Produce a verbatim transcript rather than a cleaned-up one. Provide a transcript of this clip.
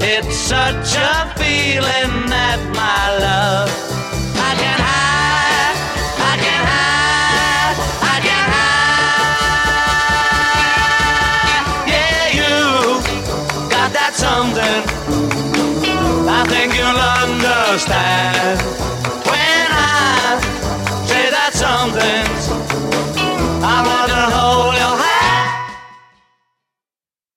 It's such a feeling that my love I can hide, I can hide, I can hide. Yeah, you got that something I think you'll understand.